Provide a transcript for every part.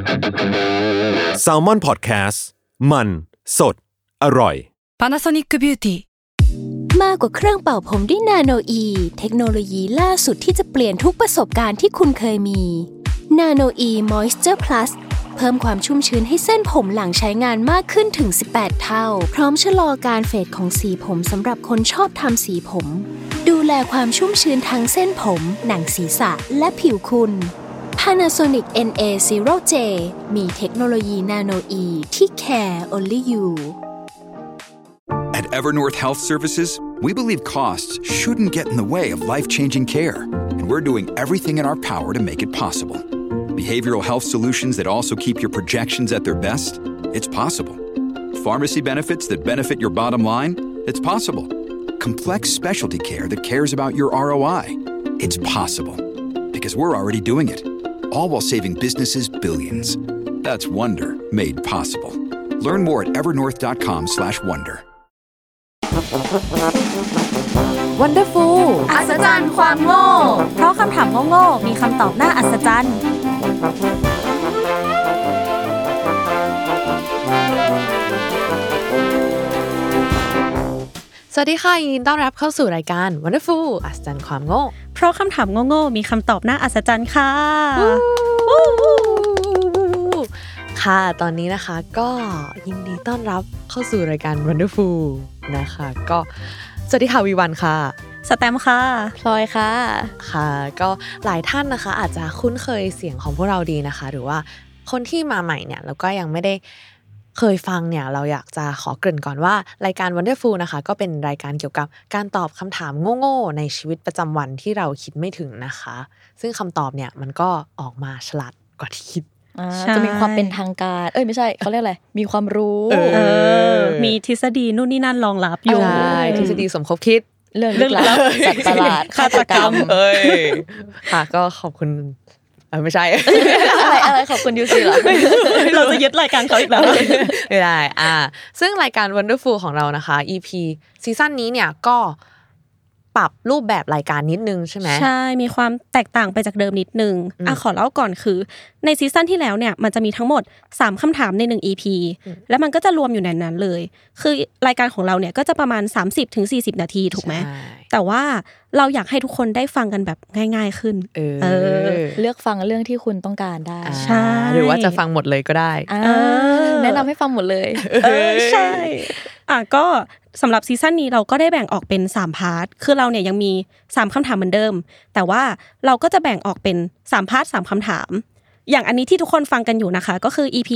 Salmon Podcast มันสดอร่อย Panasonic Beauty มากกว่าเครื่องเป่าผมด้วยนาโนอีเทคโนโลยีล่าสุดที่จะเปลี่ยนทุกประสบการณ์ที่คุณเคยมีนาโนอีมอยส์เจอร์พลัสเพิ่มความชุ่มชื้นให้เส้นผมหลังใช้งานมากขึ้นถึง18เท่าพร้อมชะลอการเฟดของสีผมสำหรับคนชอบทำสีผมดูแลความชุ่มชื้นทั้งเส้นผมหนังศีรษะและผิวคุณ Panasonic NA0J มีเทคโนโลยีนาโนอีที่ care only you At Evernorth Health Services, we believe costs shouldn't get in the way of life-changing care, and we're doing everything in our power to make it possible. Behavioral health solutions that also keep your projections at their best? It's possible. Pharmacy benefits that benefit your bottom line? It's possible. Complex specialty care that cares about your ROI? It's possible. Because we're already doing it. All while saving businesses billions. That's Wonder made possible. Learn more at evernorth.com/wonder. Wonderful อัศจรรย์ความโง่เพราะคำถามโง่ๆมีคำตอบน่าอัศจรรย์สวัสดีค่ะยินดีต้อนรับเข้าสู่รายการ Wonderful อัศจรรย์ความโง่เพราะคำถามโง่ๆมีคำตอบน่าอัศจรรย์ค่ะค่ะตอนนี้นะคะก็ยินดีต้อนรับเข้าสู่รายการ Wonderful นะคะก็สวัสดีค่ะวีวันค่ะสแตมค่ะพลอยค่ะค่ะก็หลายท่านนะคะอาจจะคุ้นเคยเสียงของพวกเราดีนะคะหรือว่าคนที่มาใหม่เนี่ยแล้วก็ยังไม่ได้เคยฟังเนี่ยเราอยากจะขอเกริ่นก่อนว่ารายการ Wonderful นะคะก็เป็นรายการเกี่ยวกับการตอบคำถามโง่ๆในชีวิตประจำวันที่เราคิดไม่ถึงนะคะซึ่งคำตอบเนี่ยมันก็ออกมาฉลาดกว่าที่คิดจะมีความเป็นทางการไม่ใช่เขาเรียกอะไรมีความรู้มีทฤษฎีนู่นนี่นั่นรองรับอยู่ใช่ทฤษฎีสมคบคิดเรื่องลับสัตว์ประหลาดฆาตกรรมค่ะก็ขอบคุณไม่ใช่อะไรขอบคุณยูซีเหรอเราจะยึดรายการเขาอีกแล้วไม่ได้ซึ่งรายการ Wonderful ของเรานะคะ EP ซีซั่นนี้เนี่ยก็ปรับรูปแบบรายการนิดนึงใช่ไหมใช่มีความแตกต่างไปจากเดิมนิดนึงขอเล่าก่อนคือในซีซั่นที่แล้วเนี่ยมันจะมีทั้งหมด3คำถามใน1 EP แล้วมันก็จะรวมอยู่ในนั้นเลยคือรายการของเราเนี่ยก็จะประมาณ 30-40 นาทีถูกไหมแต่ว่าเราอยากให้ทุกคนได้ฟังกันแบบง่ายๆขึ้นเลือกฟังเรื่องที่คุณต้องการได้ใช่หรือว่าจะฟังหมดเลยก็ได้แนะนำให้ฟังหมดเลยใช่ก็สำหรับซีซั่นนี้เราก็ได้แบ่งออกเป็น3พาร์ทคือเราเนี่ยยังมี3คำถามเหมือนเดิมแต่ว่าเราก็จะแบ่งออกเป็น3พาร์ท3คำถามอย่างอันนี้ที่ทุกคนฟังกันอยู่นะคะก็คือ EP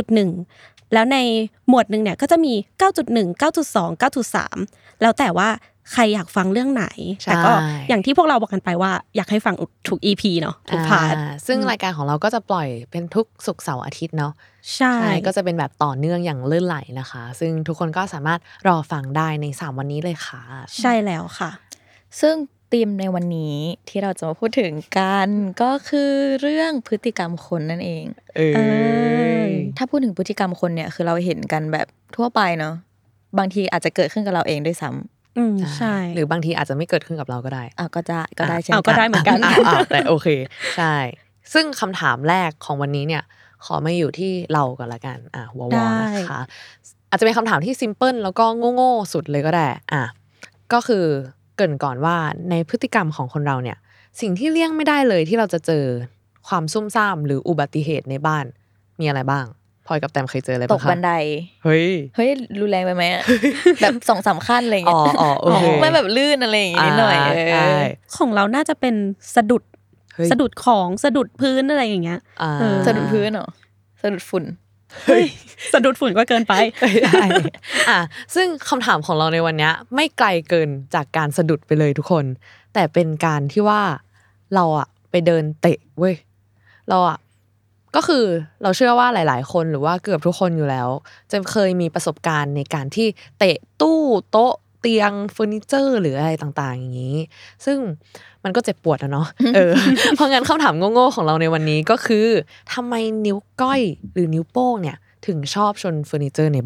9.1 แล้วในหมวดนึงเนี่ยก็จะมี 9.1 9.2 9.3 แล้วแต่ว่าใครอยากฟังเรื่องไหนแต่ก็อย่างที่พวกเราบอกกันไปว่าอยากให้ฟังทุก EP เนาะทุกพาร์ทซึ่งรายการของเราก็จะปล่อยเป็นทุกศุกร์เสาร์อาทิตย์เนาะใช่ก็จะเป็นแบบต่อเนื่องอย่างลื่นไหลนะคะซึ่งทุกคนก็สามารถรอฟังได้ใน3วันนี้เลยค่ะใช่แล้วค่ะซึ่งธีมในวันนี้ที่เราจะมาพูดถึงกันก็คือเรื่องพฤติกรรมคนนั่นเองถ้าพูดถึงพฤติกรรมคนเนี่ยคือเราเห็นกันแบบทั่วไปเนาะบางทีอาจจะเกิดขึ้นกับเราเองด้วยซ้ำใช่หรือบางทีอาจจะไม่เกิดขึ้นกับเราก็ได้ก็ได้เช่นกันก็ได้เหมือนกันแต่โอเคใช่ซึ่งคำถามแรกของวันนี้เนี่ยขอมาอยู่ที่เรากันละกันหัววอนะคะอาจจะเป็นคำถามที่ซิมเพิลแล้วก็โง่ๆสุดเลยก็ได้ก็คือเกริ่นก่อนว่าในพฤติกรรมของคนเราเนี่ยสิ่งที่เลี่ยงไม่ได้เลยที่เราจะเจอความซุ่มซ่ามหรืออุบัติเหตุในบ้านมีอะไรบ้างพลอยกับแตมเคยเจออะไรบ้างคะตกบันไดเฮ้ยรุนแรงไปไหมแบบ 2-3 ขั้นอะไรอย่างเงี้ยโอเคไม่แบบลื่นอะไรอย่างงี้นิดหน่อยของเราน่าจะเป็นสะดุดของสะดุดพื้นอะไรอย่างเงี้ยสะดุดพื้นเหรอสะดุดฝุ่นสะดุดฝุ่นก็เกินไปซึ่งคำถามของเราในวันนี้ไม่ไกลเกินจากการสะดุดไปเลยทุกคนแต่เป็นการที่ว่าเราไปเดินเตะเว้ยเราก็คือเราเชื่อว่าหลายๆคนหรือว่าเกือบทุกคนอยู่แล้วจะเคยมีประสบการณ์ในการที่เตะตู้โต๊ะเตียงเฟอร์นิเจอร์หรืออะไรต่างๆอย่างนี้ซึ่งมันก็เจ็บปวดเนาะเพราะงั้นคำถามโง่ๆของเราในวันนี้ก็คือทำไมนิ้วก้อยหรือนิ้วโป้งเนี่ยถึงชอบชนเฟอร์นิเจอร์ในบ้าน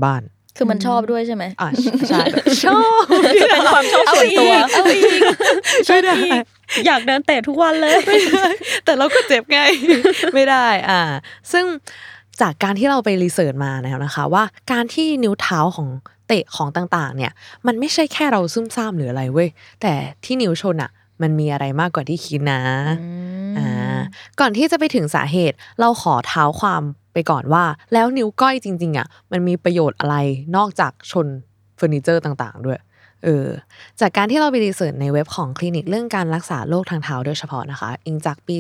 คือมันชอบด้วยใช่ไหมใช่ชอบเป็นความชอบส่วนตัวช่วยได้อยากเดินเตะทุกวันเลยแต่เราก็เจ็บไงไม่ได้ซึ่งจากการที่เราไปรีเสิร์ชมานะคะว่าการที่นิ้วเท้าของเตะของต่างๆเนี่ยมันไม่ใช่แค่เราซุ่มซ่ามหรืออะไรเว้ยแต่ที่นิ้วชนอ่ะมันมีอะไรมากกว่าที่คิดนะก่อนที่จะไปถึงสาเหตุเราขอเท้าความไปก่อนว่าแล้วนิ้วก้อยจริงๆอ่ะมันมีประโยชน์อะไรนอกจากชนเฟอร์นิเจอร์ต่างๆด้วยจากการที่เราไปรีเสิร์ชในเว็บของคลินิกเรื่องการรักษาโรคทางเท้าโดยเฉพาะนะคะอิงจากปี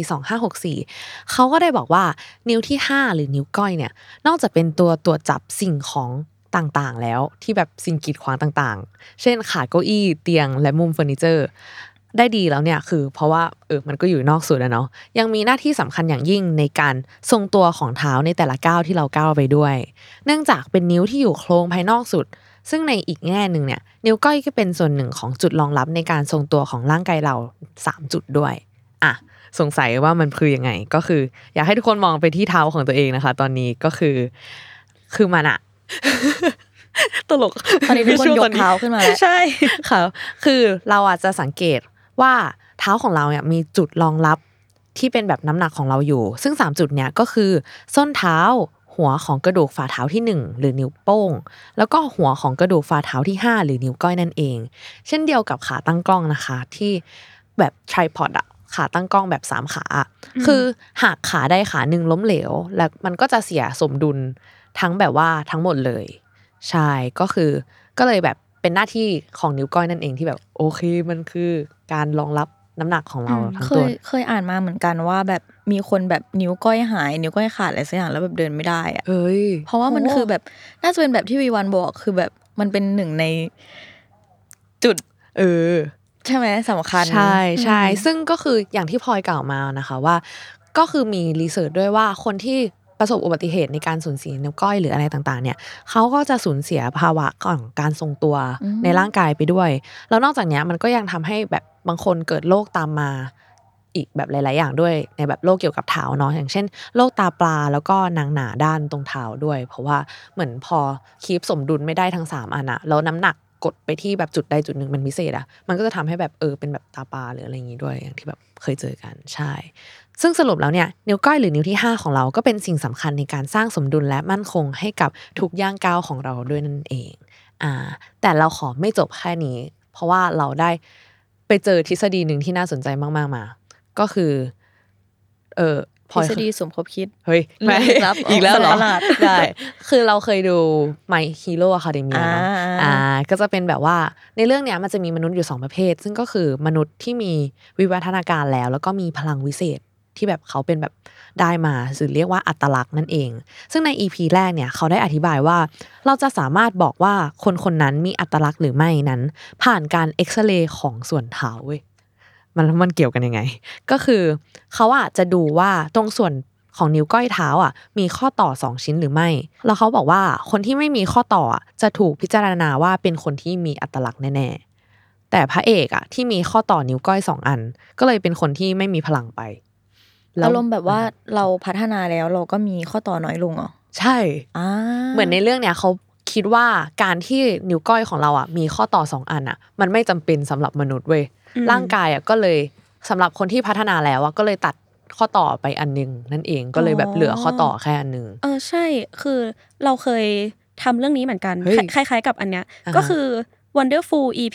2564เขาก็ได้บอกว่านิ้วที่5หรือนิ้วก้อยเนี่ยนอกจากเป็นตัวตรวจจับสิ่งของต่างๆแล้วที่แบบสิ่งกีดขวางต่างๆเช่นขาเก้าอี้เตียงและมุมเฟอร์นิเจอร์ได้ดีแล้วเนี่ยคือเพราะว่ามันก็อยู่นอกสุดแล้วเนาะยังมีหน้าที่สำคัญอย่างยิ่งในการทรงตัวของเท้าในแต่ละก้าวที่เราก้าวไปด้วยเนื่องจากเป็นนิ้วที่อยู่โครงภายนอกสุดซึ่งในอีกแง่นึงเนี่ยนิ้วก้อยก็เป็นส่วนหนึ่งของจุดรองรับในการทรงตัวของร่างกายเรา3จุดด้วยสงสัยว่ามันคือยังไงก็คืออยากให้ทุกคนมองไปที่เท้าของตัวเองนะคะตอนนี้ก็คือมันอะตลกตอนนี้ทุกคนยกเท้าขึ้นมาแล้วใช่ค่ะคือเราอาจจะสังเกตว่าเท้าของเราเนี่ยมีจุดรองรับที่เป็นแบบน้ำหนักของเราอยู่ซึ่ง3จุดเนี้ยก็คือส้นเท้าหัวของกระดูกฝ่าเท้าที่1หรือนิ้วโป้งแล้วก็หัวของกระดูกฝ่าเท้าที่5หรือนิ้วก้อยนั่นเองเช่นเดียวกับขาตั้งกล้องนะคะที่แบบไทรพอดอะขาตั้งกล้องแบบ3ขาคือหากขาใดขาหนึ่งล้มเหลวแล้วมันก็จะเสียสมดุลทั้งแบบว่าทั้งหมดเลยใช่ก็เลยแบบเป็นหน้าที่ของนิ้วก้อยนั่นเองที่แบบโอเคมันคือการรองรับน้ำหนักของเราทั้งตัวเคยอ่านมาเหมือนกันว่าแบบมีคนแบบนิ้วก้อยหายนิ้วก้อยขาดอะไรสักอย่างแล้วแบบเดินไม่ได้อะเพราะว่ามันคือแบบน่าจะเป็นแบบที่วีวันบอกคือแบบมันเป็นหนึ่งในจุดใช่ไหมสำคัญใช่ซึ่งก็คืออย่างที่พลอยกล่าวมานะคะว่าก็คือมีรีเสิร์ชด้วยว่าคนที่ประสบอุบัติเหตุในการสูญเสียนิ้วก้อยหรืออะไรต่างๆเนี่ยเขาก็จะสูญเสียภาวะของการทรงตัวในร่างกายไปด้วยแล้วนอกจากนี้มันก็ยังทำให้แบบบางคนเกิดโรคตามมาอีกแบบหลายๆอย่างด้วยในแบบโรคเกี่ยวกับเท้าเนาะอย่างเช่นโรคตาปลาแล้วก็หนังหนาด้านตรงเท้าด้วยเพราะว่าเหมือนพอคีปสมดุลไม่ได้ทั้ง3อันอะแล้วน้ำหนักกดไปที่แบบจุดใดจุดหนึ่งมันพิเศษอะมันก็จะทำให้แบบเป็นแบบตาปลาหรืออะไรอย่างงี้ด้วยอย่างที่แบบเคยเจอกันใช่ซึ่งสรุปแล้วเนี่ยนิ้วก้อยหรือนิ้วที่5ของเราก็เป็นสิ่งสำคัญในการสร้างสมดุลและมั่นคงให้กับทุกย่างก้าวของเราด้วยนั่นเองแต่เราขอไม่จบแค่นี้เพราะว่าเราได้ไปเจอทฤษฎีนึงที่น่าสนใจมากๆมาก็คือทฤษฎีสมคบคิดเฮ้ยไม่อีกแล้วเหรอได้คือเราเคยดู My Hero Academia เนาะก็จะเป็นแบบว่าในเรื่องเนี้ยมันจะมีมนุษย์อยู่2ประเภทซึ่งก็คือมนุษย์ที่มีวิวัฒนาการแล้วก็มีพลังวิเศษที่แบบเขาเป็นแบบได้มาหรือเรียกว่าอัตลักษณ์นั่นเองซึ่งใน EP แรกเนี่ยเขาได้อธิบายว่าเราจะสามารถบอกว่าคนนั้นมีอัตลักษณ์หรือไม่นั้นผ่านการเอ็กซเรย์ของส่วนเท้าเว้ยมันเกี่ยวกันยังไงก็คือเขาจะดูว่าตรงส่วนของนิ้วก้อยเท้ามีข้อต่อ2ชิ้นหรือไม่แล้วเขาบอกว่าคนที่ไม่มีข้อต่อจะถูกพิจารณาว่าเป็นคนที่มีอัตลักษณ์แน่ๆแต่พระเอกที่มีข้อต่อนิ้วก้อย2อันก็เลยเป็นคนที่ไม่มีพลังไปอารมณ์แบบว่าเราพัฒนาแล้วเราก็มีข้อต่อน้อยลงเหรอใช่เหมือนในเรื่องเนี้ยเขาคิดว่าการที่นิ้วก้อยของเรามีข้อต่อ2อันมันไม่จำเป็นสำหรับมนุษย์เว้ยร่างกายก็เลยสำหรับคนที่พัฒนาแล้วก็เลยตัดข้อต่อไปอันนึงนั่นเองก็เลยแบบเหลือข้อต่อแค่อันนึงใช่คือเราเคยทำเรื่องนี้เหมือนกันคล้ายๆกับอันเนี้ยก็คือ Wonderful EP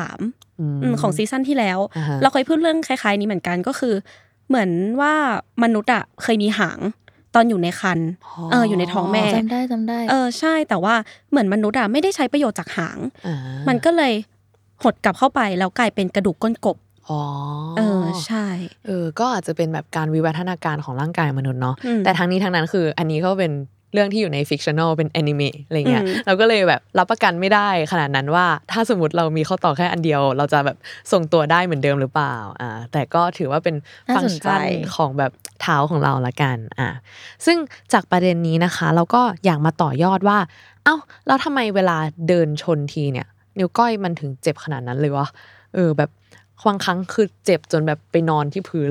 3ของซีซั่นที่แล้วเราเคยพูดเรื่องคล้ายๆนี้เหมือนกันก็คือเหมือนว่ามนุษย์เคยมีหางตอนอยู่ในครรภ์อยู่ในท้องแม่จำได้ใช่แต่ว่าเหมือนมนุษย์ไม่ได้ใช้ประโยชน์จากหางมันก็เลยหดกลับเข้าไปแล้วกลายเป็นกระดูกก้นกบใช่ก็อาจจะเป็นแบบการวิวัฒนาการของร่างกายมนุษย์เนาะแต่ทั้งนี้ทั้งนั้นคืออันนี้ก็เป็นเรื่องที่อยู่ในฟิกชันนอลเป็นแอนิเมะอะไรเงี้ยเราก็เลยแบบรับประกันไม่ได้ขนาดนั้นว่าถ้าสมมติเรามีข้อต่อแค่อันเดียวเราจะแบบส่งตัวได้เหมือนเดิมหรือเปล่าแต่ก็ถือว่าเป็นฟังก์ชันของแบบเท้าของเราละกันซึ่งจากประเด็นนี้นะคะเราก็อยากมาต่อยอดว่าแล้วทำไมเวลาเดินชนทีเนี่ยนิ้วก้อยมันถึงเจ็บขนาดนั้นเลยวะแบบบางครั้งคือเจ็บจนแบบไปนอนที่พื้นเลย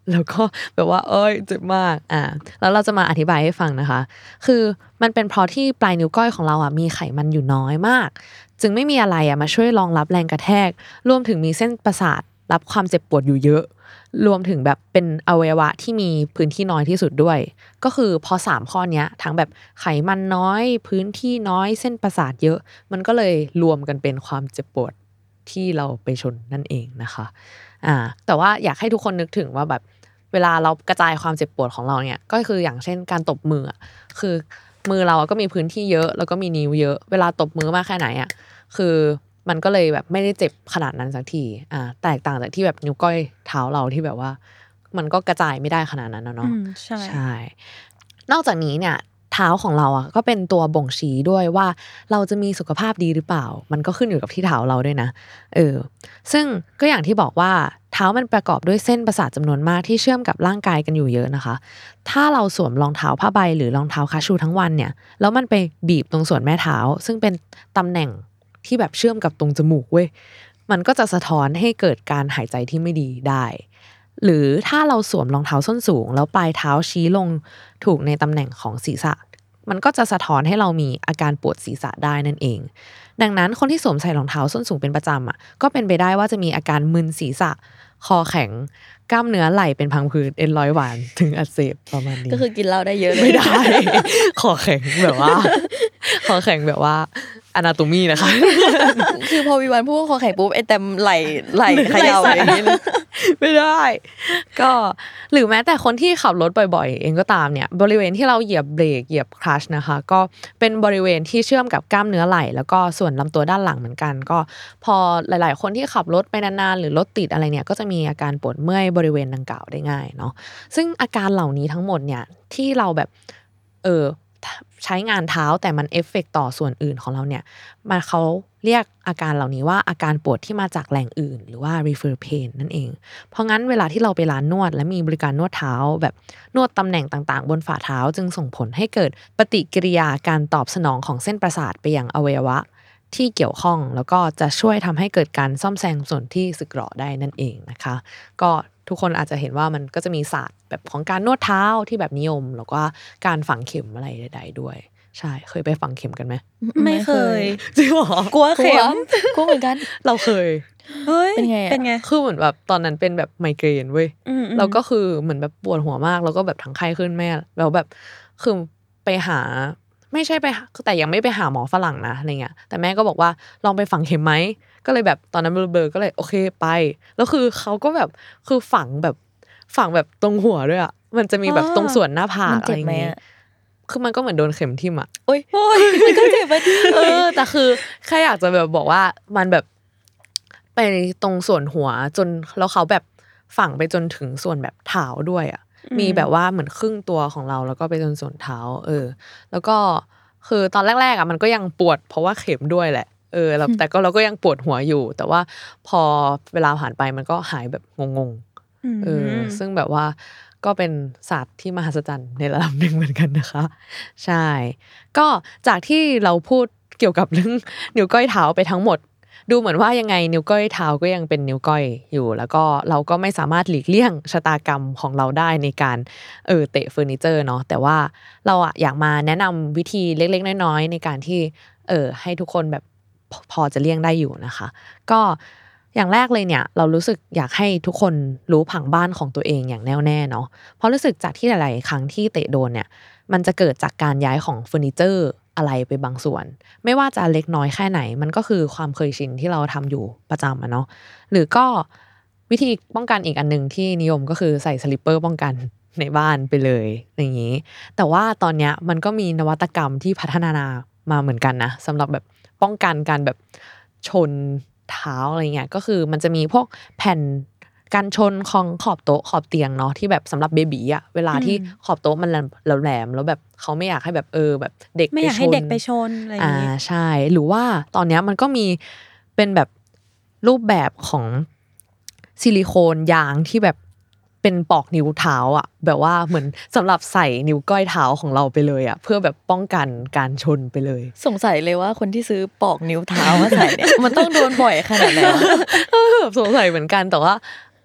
แล้วก็แบบว่าเอ้ยเจ็บมากแล้วเราจะมาอธิบายให้ฟังนะคะคือมันเป็นเพราะที่ปลายนิ้วก้อยของเรามีไขมันอยู่น้อยมากจึงไม่มีอะไรมาช่วยรองรับแรงกระแทกรวมถึงมีเส้นประสาทรับความเจ็บปวดอยู่เยอะรวมถึงแบบเป็นอวัยวะที่มีพื้นที่น้อยที่สุดด้วยก็คือพอ3ข้อนี้ทั้งแบบไขมันน้อยพื้นที่น้อยเส้นประสาทเยอะมันก็เลยรวมกันเป็นความเจ็บปวดที่เราไปชนนั่นเองนะคะแต่ว่าอยากให้ทุกคนนึกถึงว่าแบบเวลาเรากระจายความเจ็บปวดของเราเนี่ยก็คืออย่างเช่นการตบมือคือมือเราก็มีพื้นที่เยอะแล้วก็มีนิ้วเยอะเวลาตบมือมากแค่ไหนคือมันก็เลยแบบไม่ได้เจ็บขนาดนั้นสักทีแตกต่างจากที่แบบนิ้วก้อยเท้าเราที่แบบว่ามันก็กระจายไม่ได้ขนาดนั้นเนาะใช่นอกจากนี้เนี่ยเท้าของเราก็เป็นตัวบ่งชี้ด้วยว่าเราจะมีสุขภาพดีหรือเปล่ามันก็ขึ้นอยู่กับที่เท้าเราด้วยนะซึ่งก็อย่างที่บอกว่าเท้ามันประกอบด้วยเส้นประสาทจำนวนมากที่เชื่อมกับร่างกายกันอยู่เยอะนะคะถ้าเราสวมรองเท้าผ้าใบหรือรองเท้าคาชูทั้งวันเนี่ยแล้วมันไปบีบตรงส่วนแม่เท้าซึ่งเป็นตำแหน่งที่แบบเชื่อมกับตรงจมูกเว้ยมันก็จะสะท้อนให้เกิดการหายใจที่ไม่ดีได้หรือถ้าเราสวมรองเท้าส้นสูงแล้วปลายเท้าชี้ลงถูกในตำแหน่งของศีรษะมันก็จะสะท้อนให้เรามีอาการปวดศีรษะได้นั่นเองดังนั้นคนที่สวมใส่รองเท้าส้นสูงเป็นประจำก็เป็นไปได้ว่าจะมีอาการมึนศีรษะคอแข็งกล้ามเนื้อไหล่เป็นพังผืดเอ็นร้อยหวานถึงอักเสบประมาณนี้ก็คือกินเหล้าได้เยอะไม่ได้ คอแข็งแบบว่าคอแข็งแบบว่าอนาโตมีนะคะคือพอวิวันพูดว่าคอแข็งปุ๊บไอ้เต็มไหลเขย่าอย่างนี้เลยไม่ได้ก็หรือแม้แต่คนที่ขับรถบ่อยๆเองก็ตามเนี่ยบริเวณที่เราเหยียบเบรกเหยียบคลัตช์นะคะก็เป็นบริเวณที่เชื่อมกับกล้ามเนื้อไหล่แล้วก็ส่วนลำตัวด้านหลังเหมือนกันก็พอหลายๆคนที่ขับรถไปนานๆหรือรถติดอะไรเนี่ยก็จะมีอาการปวดเมื่อยบริเวณดังกล่าวได้ง่ายเนาะซึ่งอาการเหล่านี้ทั้งหมดเนี่ยที่เราแบบใช้งานเท้าแต่มันเอฟเฟกต์ต่อส่วนอื่นของเราเนี่ยมันเขาเรียกอาการเหล่านี้ว่าอาการปวดที่มาจากแหล่งอื่นหรือว่า refer pain นั่นเองเพราะงั้นเวลาที่เราไปร้านนวดและมีบริการนวดเท้าแบบนวดตำแหน่งต่างๆบนฝ่าเท้าจึงส่งผลให้เกิดปฏิกิริยาการตอบสนองของเส้นประสาทไปยังอวัยวะที่เกี่ยวข้องแล้วก็จะช่วยทำให้เกิดการซ่อมแซมส่วนที่สึกหรอได้นั่นเองนะคะก็ทุกคนอาจจะเห็นว่ามันก็จะมีศาสตร์แบบของการนวดเท้าที่แบบนิยมแล้วก็การฝังเข็มอะไรใดๆด้วยใช่เคยไปฝังเข็มกันไหมไม่เคยจริงเหรอกลัวเข็มกลัวเหมือนกันเราเคยเฮ้ยเป็นไงคือเหมือนแบบตอนนั้นเป็นแบบไมเกรนเว้ยเราก็คือเหมือนแบบปวดหัวมากแล้วก็แบบทั้งไข้ขึ้นแม่แล้วแบบคือไปหาไม่ใช่ไปแต่ยังไม่ไปหาหมอฝรั่งนะอะไรเงี้ยแต่แม่ก็บอกว่าลองไปฝังเข็มไหมก็เลยแบบตอนนั้นเบลอๆก็เลยโอเคไปแล้วคือเขาก็แบบคือฝังแบบตรงหัวด้วยมันจะมีแบบตรงส่วนหน้าผากอะไรเงี้ยคือมันก็เหมือนโดนเข็มทิ่มโอ้ยมันก็เจ็บดิแต่คือแค่อยากจะแบบบอกว่ามันแบบไปตรงส่วนหัวจนแล้วเขาแบบฝังไปจนถึงส่วนแบบเท้าด้วยมีแบบว่าเหมือนครึ่งตัวของเราแล้วก็ไปจนส่วนเท้าแล้วก็คือตอนแรกๆมันก็ยังปวดเพราะว่าเข็มด้วยแหละแต่ก็เราก็ยังปวดหัวอยู่แต่ว่าพอเวลาผ่านไปมันก็หายแบบงงๆซึ่งแบบว่าก็เป็นศาสตร์ที่มหัศจรรย์ในระดับหนึ่งเหมือนกันนะคะใช่ก็จากที่เราพูดเกี่ยวกับเรื่องนิ้วก้อยเท้าไปทั้งหมดดูเหมือนว่ายังไงนิ้วก้อยเท้าก็ยังเป็นนิ้วก้อยอยู่แล้วก็เราก็ไม่สามารถหลีกเลี่ยงชะตากรรมของเราได้ในการเตะเฟอร์นิเจอร์เนาะแต่ว่าเราอยากมาแนะนำวิธีเล็กๆน้อยๆในการที่ให้ทุกคนแบบพอจะเลี่ยงได้อยู่นะคะก็อย่างแรกเลยเนี่ยเรารู้สึกอยากให้ทุกคนรู้ผังบ้านของตัวเองอย่างแน่วแน่เนาะเพราะรู้สึกจากที่หลายๆครั้งที่เตะโดนเนี่ยมันจะเกิดจากการย้ายของเฟอร์นิเจอร์อะไรไปบางส่วนไม่ว่าจะเล็กน้อยแค่ไหนมันก็คือความเคยชินที่เราทำอยู่ประจำเนาะหรือก็วิธีป้องกันอีกอันนึงที่นิยมก็คือใส่สลิปเปอร์ป้องกันในบ้านไปเลยอย่างนี้แต่ว่าตอนเนี้ยมันก็มีนวัตกรรมที่พัฒนามาเหมือนกันนะสำหรับแบบป้องกันการแบบชนเท้าอะไรเงี้ยก็คือมันจะมีพวกแผ่นกันชนของขอบโต๊ะขอบเตียงเนาะที่แบบสำหรับเบบีเวลาที่ขอบโต๊ะมันแหลมแล้วแบบเขาไม่อยากให้แบบแบบเด็กไปชนไม่อยากให้เด็กไปชนอะไรอย่างเงี้ยใช่หรือว่าตอนเนี้ยมันก็มีเป็นแบบรูปแบบของซิลิโคนยางที่แบบเป็นปอกนิ้วเท้าแบบว่าเหมือนสำหรับใส่นิ้วก้อยเท้าของเราไปเลยเพื่อแบบป้องกันการชนไปเลยสงสัยเลยว่าคนที่ซื้อปอกนิ้วเท้ามาใส่เนี่ยมันต้องโดนบ่อยขนาดไหนสงสัยเหมือนกันแต่ว่า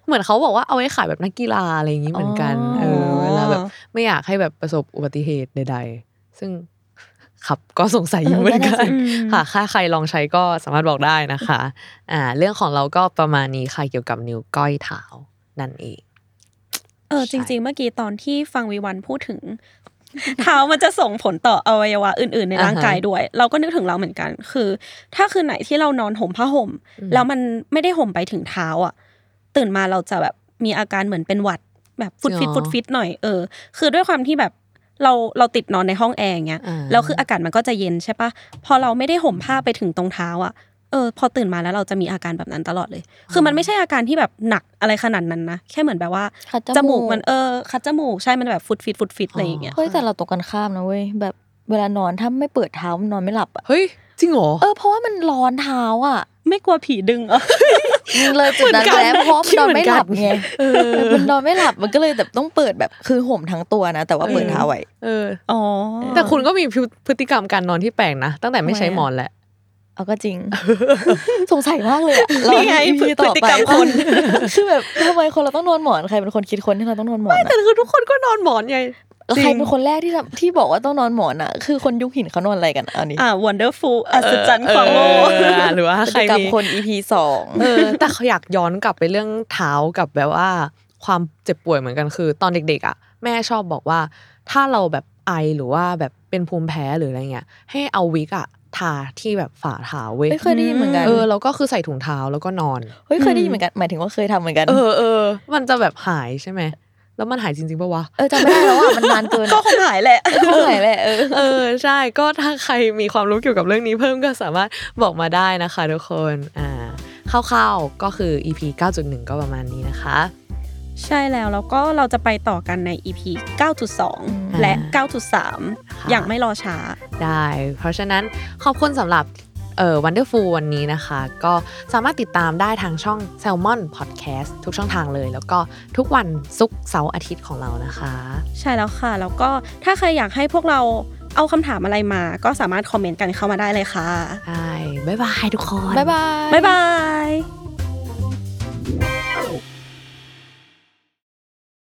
เหมือนเขาบอกว่าเอาไว้ขายแบบนักกีฬาอะไรอย่างนี้เหมือนกันเวลาแบบไม่อยากให้แบบประสบอุบัติเหตุใดๆซึ่งครับก็สงสัยอยู่เหมือนกันค่ะถ้าใครลองใช้ก็สามารถบอกได้นะคะเรื่องของเราก็ประมาณนี้ค่ะเกี่ยวกับนิ้วก้อยเท้านั่นเองจริงๆเมื่อกี้ตอนที่ฟังวิวันพูดถึงเท้ามันจะส่งผลต่ออวัยวะอื่นๆในร่างกายด้วยเราก็นึกถึงเราเหมือนกันคือถ้าคืนไหนที่เรานอนห่มผ้าห่มแล้วมันไม่ได้ห่มไปถึงเท้าอ่ะตื่นมาเราจะแบบมีอาการเหมือนเป็นหวัดแบบฟุดฟิตหน่อยคือด้วยความที่แบบเราติดนอนในห้องแอร์เงี้ยแล้วคืออากาศมันก็จะเย็นใช่ปะพอเราไม่ได้ห่มผ้าไปถึงตรงเท้าอ่ะพอตื่นมาแล้วเราจะมีอาการแบบนั้นตลอดเลยคือมันไม่ใช่อาการที่แบบหนักอะไรขนาดนั้นนะแค่เหมือนแบบว่าจมูกมันคัดจมูกใช่มันแบบฟุดฟิตอะไรอย่างเงี้ยเฮ้ยแต่เราตกกันข้ามนะเว้ยแบบเวลานอนถ้าไม่เปิดเท้านอนไม่หลับอ่ะเฮ้ยจริงเหรอเพราะว่ามันร้อนเท้าอ่ะไม่กลัวผีดึงเลยจุดนั้นแล้วเพราะมันนอนไม่หลับไงมันนอนไม่หลับมันก็เลยแบบต้องเปิดแบบคือห่มทั้งตัวนะแต่ว่าเปิดเท้าไว้แต่คุณก็มีพฤติกรรมการนอนที่แปลกนะตั้งแต่ไม่ใช้หมอนแหละก็จริงสงสัยมากเลยนี่ไงพฤติกรรมคนคือแบบทำไมคนเราต้องนอนหมอนใครเป็นคนคิดคนที่เราต้องนอนหมอนไม่แต่คือทุกคนก็นอนหมอนไงใครเป็นคนแรกที่บอกว่าต้องนอนหมอนอ่ะคือคนยุคหินเขานอนอะไรกันอันนี้ wonderful อัศจรรย์ของโลกหรือว่าใครมีคน EP 2 แต่เขาอยากย้อนกลับไปเรื่องเท้ากับแบบว่าความเจ็บป่วยเหมือนกันคือตอนเด็กๆอ่ะแม่ชอบบอกว่าถ้าเราแบบไอหรือว่าแบบเป็นภูมิแพ้หรืออะไรเงี้ยให้เอาวิกอ่ะทาที่แบบฝ่าเท้าเว้ยเคยได้ยินเหมือนกันแล้วก็คือใส่ถุงเท้าแล้วก็นอนเคยได้ยินเหมือนกันหมายถึงว่าเคยทำเหมือนกันมันจะแบบหายใช่ไหมแล้วมันหายจริงๆป่ะวะจำไม่ได้แล้วอ่ะมันนานเกินก็คงหายแหละใช่ก็ถ้าใครมีความรู้เกี่ยวกับเรื่องนี้เพิ่มก็สามารถบอกมาได้นะคะทุกคนคร่าวๆก็คือ EP 9.1 ก็ประมาณนี้นะคะใช่แล้วก็เราจะไปต่อกันใน EP 9.2 และ 9.3 อย่างไม่รอช้าได้เพราะฉะนั้นขอบคุณสำหรับWonderful วันนี้นะคะก็สามารถติดตามได้ทางช่อง Salmon Podcast ทุกช่องทางเลยแล้วก็ทุกวันศุกร์เสาร์อาทิตย์ของเรานะคะใช่แล้วค่ะแล้วก็ถ้าใครอยากให้พวกเราเอาคำถามอะไรมาก็สามารถคอมเมนต์กันเข้ามาได้เลยค่ะใช่บ๊ายบายทุกคนบ๊ายบาย